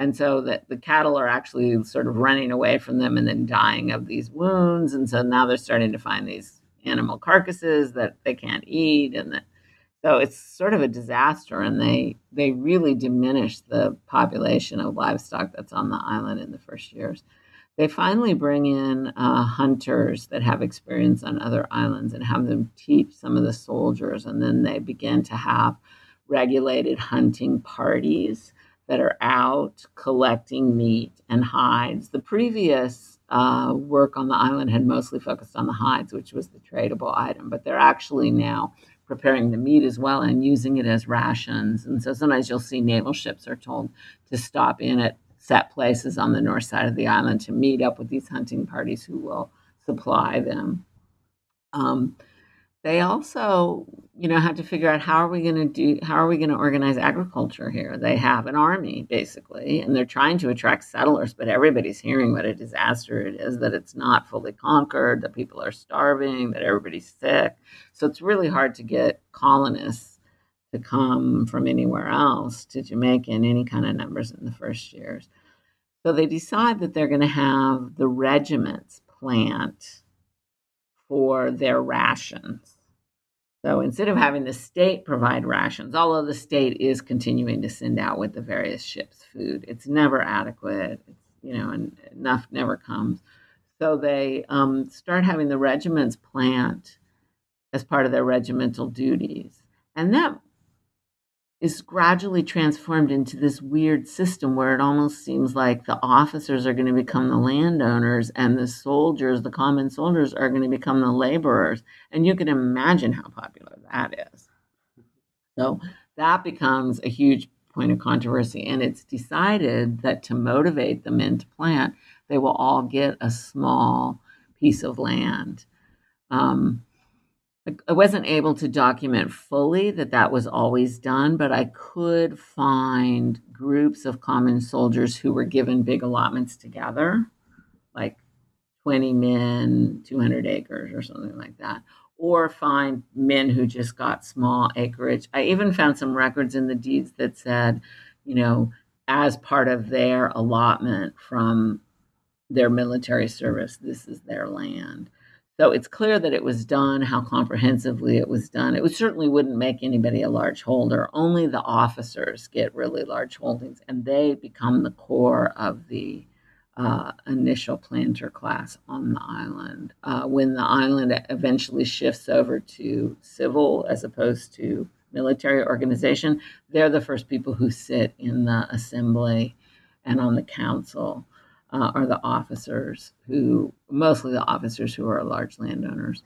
And so that the cattle are actually sort of running away from them and then dying of these wounds. And so now they're starting to find these animal carcasses that they can't eat, and that so it's sort of a disaster. And they they really diminish the population of livestock that's on the island in the first years. They finally bring in uh, hunters that have experience on other islands and have them teach some of the soldiers, and then they begin to have regulated hunting parties that are out collecting meat and hides. The previous uh, work on the island had mostly focused on the hides, which was the tradable item, but they're actually now preparing the meat as well and using it as rations. And so sometimes you'll see naval ships are told to stop in at set places on the north side of the island to meet up with these hunting parties who will supply them. Um, they also, you know, had to figure out how are we going to do, how are we going to organize agriculture here? They have an army basically, and they're trying to attract settlers, but everybody's hearing what a disaster it is, that it's not fully conquered, that people are starving, that everybody's sick. So it's really hard to get colonists to come from anywhere else to Jamaica in any kind of numbers in the first years. So they decide that they're going to have the regiments plant for their rations. So instead of having the state provide rations, although the state is continuing to send out with the various ships food, it's never adequate. It's, you know, and enough never comes. So they um, start having the regiments plant as part of their regimental duties. And that is gradually transformed into this weird system where it almost seems like the officers are going to become the landowners and the soldiers, the common soldiers, are going to become the laborers. And you can imagine how popular that is. So that becomes a huge point of controversy. And it's decided that to motivate the men to plant, they will all get a small piece of land. Um, I wasn't able to document fully that that was always done, but I could find groups of common soldiers who were given big allotments together, like twenty men, two hundred acres or something like that, or find men who just got small acreage. I even found some records in the deeds that said, you know, as part of their allotment from their military service, this is their land. So it's clear that it was done, how comprehensively it was done. It certainly wouldn't make anybody a large holder. Only the officers get really large holdings, and they become the core of the uh, initial planter class on the island. Uh, when the island eventually shifts over to civil as opposed to military organization, they're the first people who sit in the assembly and on the council. Uh, are the officers who, mostly the officers who are large landowners.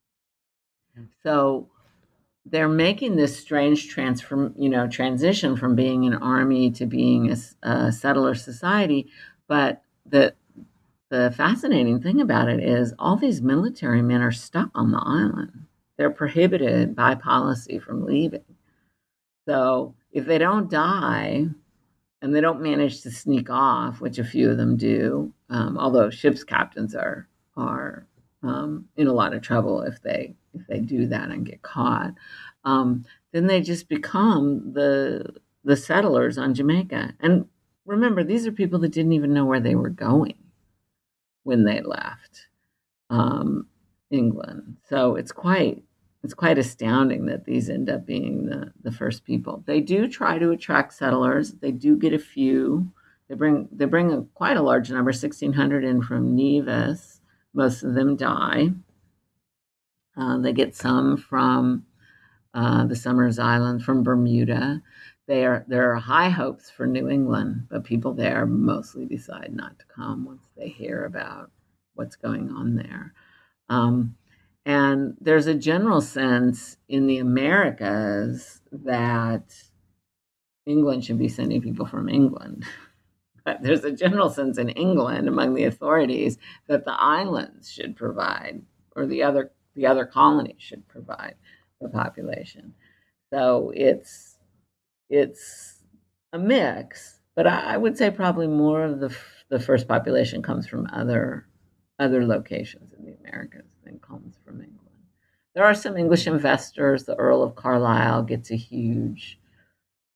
So they're making this strange transform, you know, transition from being an army to being a, a settler society. But the the fascinating thing about it is all these military men are stuck on the island. They're prohibited by policy from leaving. So if they don't die, and they don't manage to sneak off, which a few of them do, um, although ship's captains are are um, in a lot of trouble if they if they do that and get caught. Um, then they just become the the settlers on Jamaica. And remember, these are people that didn't even know where they were going when they left um, England. So it's quite it's quite astounding that these end up being the, the first people. They do try to attract settlers. They do get a few. They bring they bring a, quite a large number, sixteen hundred in from Nevis. Most of them die. Uh, they get some from uh, the Somers Islands, from Bermuda. They are, there are high hopes for New England, but people there mostly decide not to come once they hear about what's going on there. Um, And there's a general sense in the Americas that England should be sending people from England. But there's a general sense in England among the authorities that the islands should provide, or the other the other colonies should provide the population. So it's it's a mix, but I, I would say probably more of the the first population comes from other other locations in the Americas than comes from England. There are some English investors. The Earl of Carlisle gets a huge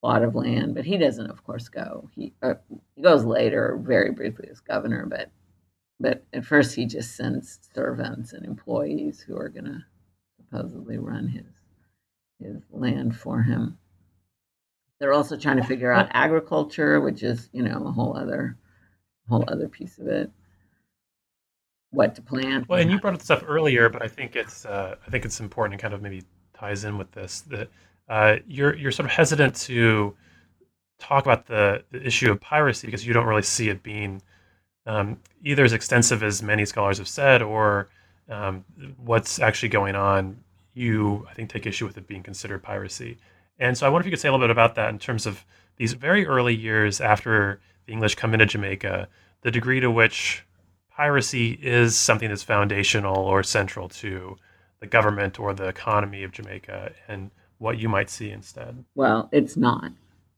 plot of land, but he doesn't, of course, go. He uh, he goes later, very briefly, as governor, but but at first he just sends servants and employees who are going to supposedly run his his land for him. They're also trying to figure out agriculture, which is, you know, a whole other whole other piece of it. What to plant. Well, and you brought this up earlier, but I think it's uh, I think it's important and kind of maybe ties in with this that uh, you're you're sort of hesitant to talk about the, the issue of piracy because you don't really see it being um, either as extensive as many scholars have said, or um, what's actually going on. You, I think, take issue with it being considered piracy. And so I wonder if you could say a little bit about that in terms of these very early years after the English come into Jamaica, the degree to which piracy is something that's foundational or central to the government or the economy of Jamaica, and what you might see instead. Well, it's not.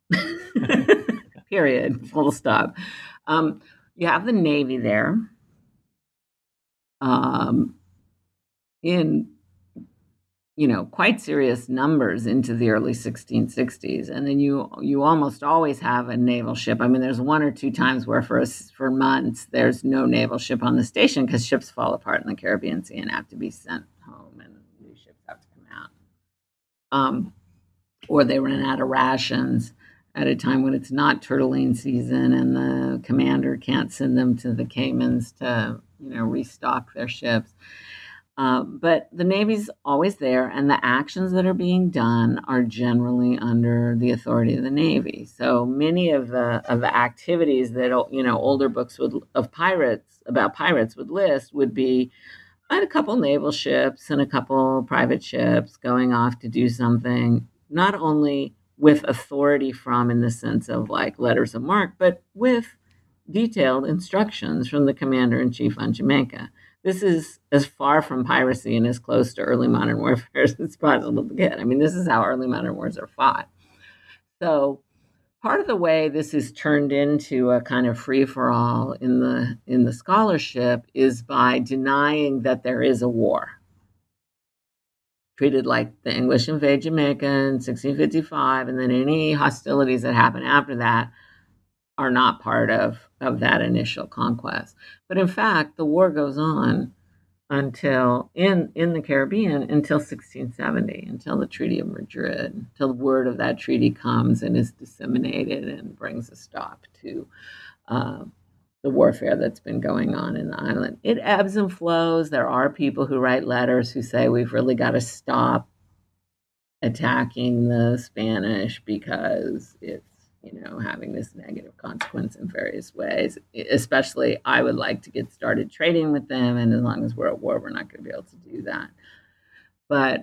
Period. Full stop. Um, you have the Navy there um, in, you know, quite serious numbers into the early sixteen sixties, and then you you almost always have a naval ship. I mean, there's one or two times where for for months there's no naval ship on the station because ships fall apart in the Caribbean Sea and have to be sent home, and new ships have to come out, um, or they run out of rations at a time when it's not turtling season, and the commander can't send them to the Caymans to, you know, restock their ships. Uh, but the Navy's always there, and the actions that are being done are generally under the authority of the Navy. So many of the of the activities that, you know, older books would of pirates about pirates would list would be a couple naval ships and a couple private ships going off to do something, not only with authority from, in the sense of like letters of marque, but with detailed instructions from the commander in chief on Jamaica. This is as far from piracy and as close to early modern warfare as it's possible to get. I mean, this is how early modern wars are fought. So part of the way this is turned into a kind of free-for-all in the in the scholarship is by denying that there is a war. Treated like the English invade Jamaica in sixteen fifty-five, and then any hostilities that happen after that are not part of, of that initial conquest. But in fact, the war goes on until in, in the Caribbean until sixteen seventy, until the Treaty of Madrid, until the word of that treaty comes and is disseminated and brings a stop to uh, the warfare that's been going on in the island. It ebbs and flows. There are people who write letters who say we've really got to stop attacking the Spanish because it's, you know, having this negative consequence in various ways. Especially, I would like to get started trading with them, and as long as we're at war, we're not going to be able to do that. But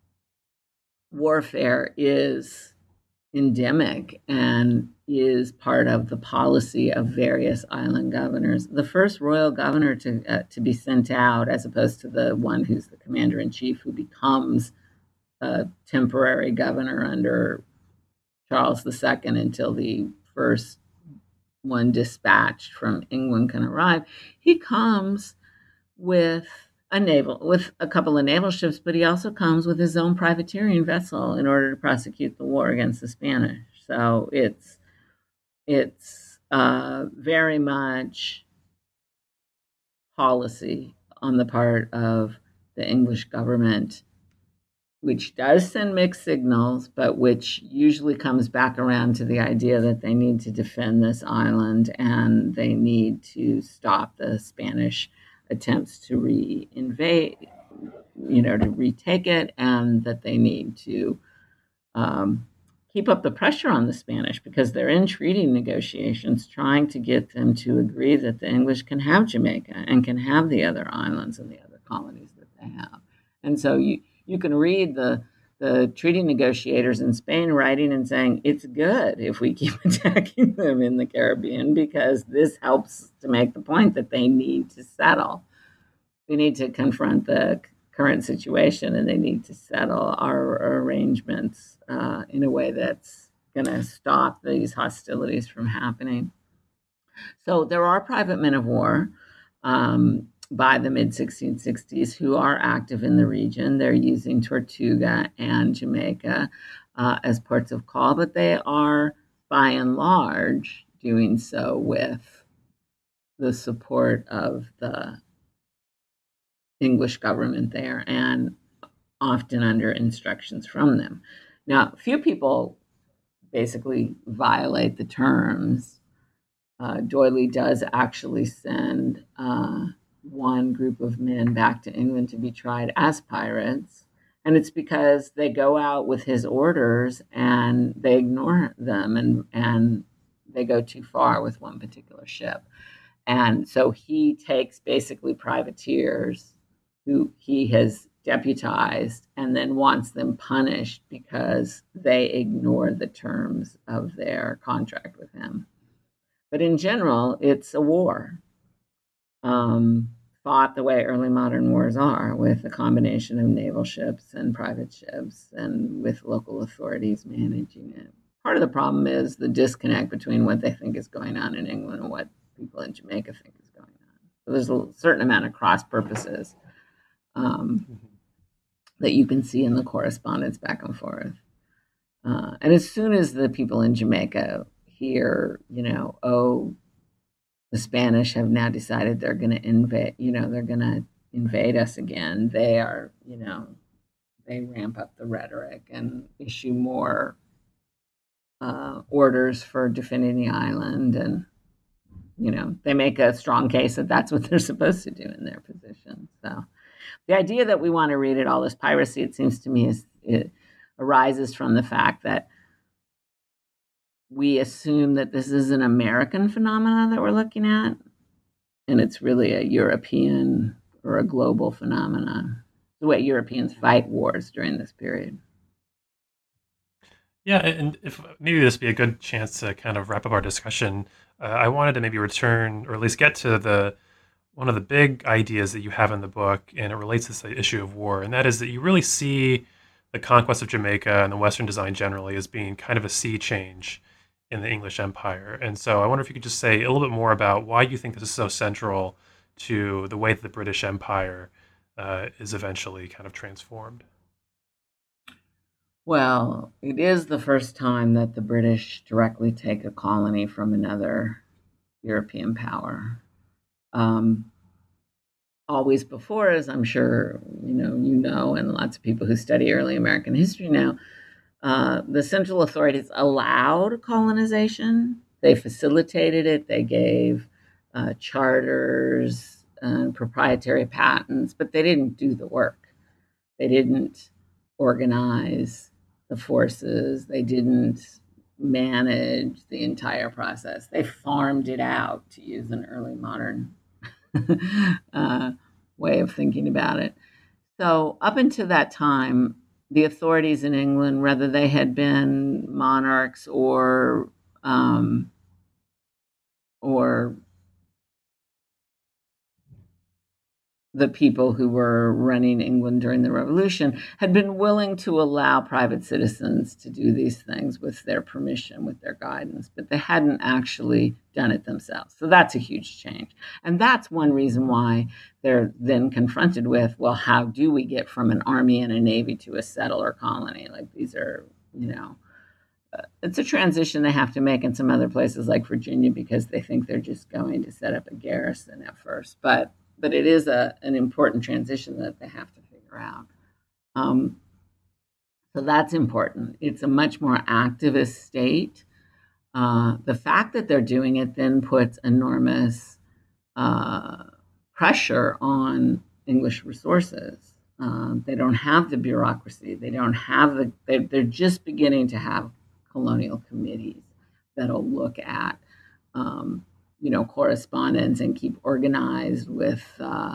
warfare is endemic and is part of the policy of various island governors. The first royal governor to uh, to be sent out, as opposed to the one who's the commander-in-chief, who becomes a temporary governor under Charles the Second until the first one dispatched from England can arrive. He comes with a naval, with a couple of naval ships, but he also comes with his own privateering vessel in order to prosecute the war against the Spanish. So it's it's uh, very much policy on the part of the English government, which does send mixed signals, but which usually comes back around to the idea that they need to defend this island and they need to stop the Spanish attempts to re-invade, you know, to retake it, and that they need to um, keep up the pressure on the Spanish because they're in treaty negotiations trying to get them to agree that the English can have Jamaica and can have the other islands and the other colonies that they have. And so you You can read the the treaty negotiators in Spain writing and saying it's good if we keep attacking them in the Caribbean because this helps to make the point that they need to settle. We need to confront the current situation, and they need to settle our arrangements uh, in a way that's going to stop these hostilities from happening. So there are private men of war. Um, by the mid sixteen sixties who are active in the region. They're using Tortuga and Jamaica. uh, as ports of call, but they are, by and large, doing so with the support of the English government there and often under instructions from them. Now, few people basically violate the terms. Uh, D'Oyly does actually send uh, one group of men back to England to be tried as pirates. And it's because they go out with his orders and they ignore them and, and they go too far with one particular ship. And so he takes basically privateers who he has deputized and then wants them punished because they ignore the terms of their contract with him. But in general, it's a war, um, fought the way early modern wars are, with a combination of naval ships and private ships and with local authorities managing it. Part of the problem is the disconnect between what they think is going on in England and what people in Jamaica think is going on. So there's a certain amount of cross purposes um, mm-hmm. that you can see in the correspondence back and forth. Uh, and as soon as the people in Jamaica hear, you know, oh, the Spanish have now decided they're going to invade, you know, they're going to invade us again, they are, you know, they ramp up the rhetoric and issue more uh, orders for defending the island. And, you know, they make a strong case that that's what they're supposed to do in their position. So the idea that we want to read it all as piracy, it seems to me, is it arises from the fact that we assume that this is an American phenomenon that we're looking at, and it's really a European or a global phenomenon, the way Europeans fight wars during this period. Yeah, and if maybe this would be a good chance to kind of wrap up our discussion, uh, I wanted to maybe return, or at least get to the one of the big ideas that you have in the book, and it relates to the issue of war, and that is that you really see the conquest of Jamaica and the Western design generally as being kind of a sea change in the English Empire. And so I wonder if you could just say a little bit more about why you think this is so central to the way that the British Empire uh, is eventually kind of transformed. Well, it is the first time that the British directly take a colony from another European power. Um, always before, as I'm sure you know, you know, and lots of people who study early American history now, uh, the central authorities allowed colonization. They facilitated it. They gave uh, charters and proprietary patents, but they didn't do the work. They didn't organize the forces. They didn't manage the entire process. They farmed it out, to use an early modern uh, way of thinking about it. So up until that time, the authorities in England, whether they had been monarchs or um, or the people who were running England during the Revolution, had been willing to allow private citizens to do these things with their permission, with their guidance, but they hadn't actually done it themselves. So that's a huge change. And that's one reason why they're then confronted with, well, how do we get from an army and a navy to a settler colony? Like, these are, you know, uh, it's a transition they have to make in some other places like Virginia, because they think they're just going to set up a garrison at first. But But it is a, an important transition that they have to figure out. Um, so that's important. It's a much more activist state. Uh, the fact that they're doing it then puts enormous uh, pressure on English resources. Um, they don't have the bureaucracy. They don't have the, they're, they're just beginning to have colonial committees that'll look at um, you know, correspondence and keep organized with uh,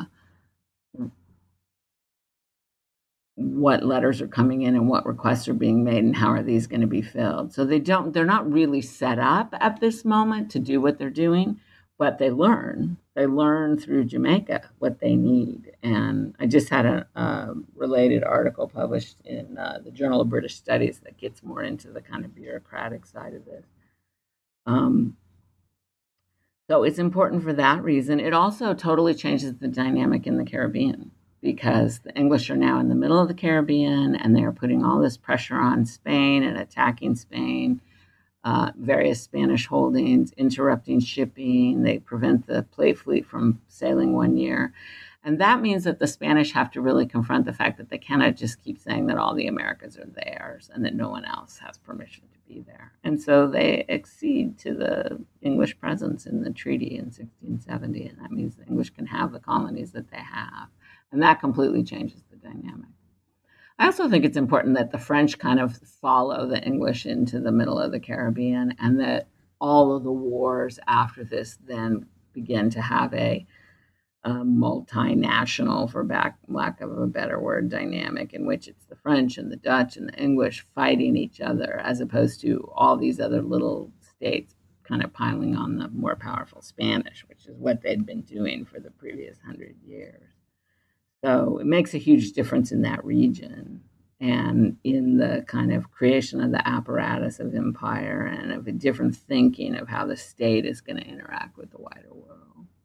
what letters are coming in and what requests are being made and how are these going to be filled. So they don't, they're not really set up at this moment to do what they're doing, but they learn. They learn through Jamaica what they need. And I just had a, a related article published in uh, the Journal of British Studies that gets more into the kind of bureaucratic side of this. Um, So it's important for that reason. It also totally changes the dynamic in the Caribbean. because the English are now in the middle of the Caribbean and they're putting all this pressure on Spain and attacking Spain, uh, various Spanish holdings, interrupting shipping. They prevent the plate fleet from sailing one year. And that means that the Spanish have to really confront the fact that they cannot just keep saying that all the Americas are theirs and that no one else has permission to be there. And so they accede to the English presence in the treaty in sixteen seventy. And that means the English can have the colonies that they have. And that completely changes the dynamic. I also think it's important that the French kind of follow the English into the middle of the Caribbean, and that all of the wars after this then begin to have a a multinational, for back, lack of a better word, dynamic in which it's the French and the Dutch and the English fighting each other, as opposed to all these other little states kind of piling on the more powerful Spanish, which is what they'd been doing for the previous hundred years. So it makes a huge difference in that region and in the kind of creation of the apparatus of empire and of a different thinking of how the state is going to interact with the wider world.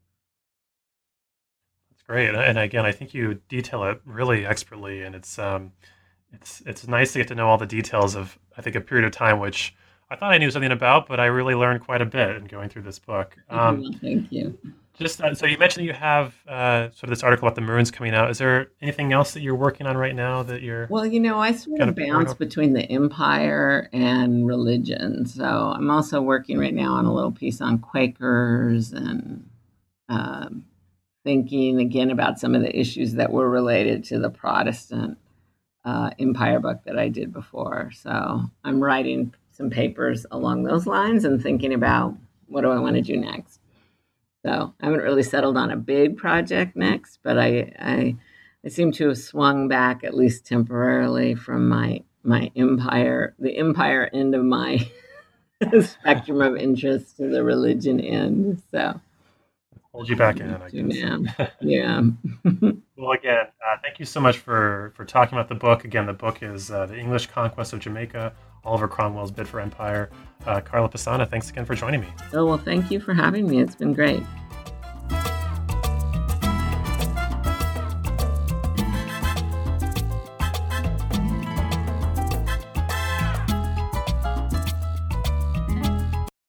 Great, and again, I think you detail it really expertly, and it's um, it's it's nice to get to know all the details of, I think, a period of time which I thought I knew something about, but I really learned quite a bit in going through this book. Um, Thank you. Just uh, so you mentioned you have uh, sort of this article about the Maroons coming out. Is there anything else that you're working on right now that you're? Well, you know, I sort of bounce between the empire and religion, so I'm also working right now on a little piece on Quakers and. Um, thinking again about some of the issues that were related to the Protestant uh, empire book that I did before. So I'm writing some papers along those lines and thinking about what do I want to do next. So I haven't really settled on a big project next, but I I, I seem to have swung back, at least temporarily, from my my empire, the empire end of my spectrum of interest to the religion end. So. Hold you back in, I guess. Yeah. yeah. Well, again, uh, thank you so much for, for talking about the book. Again, the book is uh, The English Conquest of Jamaica, Oliver Cromwell's Bid for Empire. Uh, Carla Pisana, thanks again for joining me. Oh, well, thank you for having me. It's been great.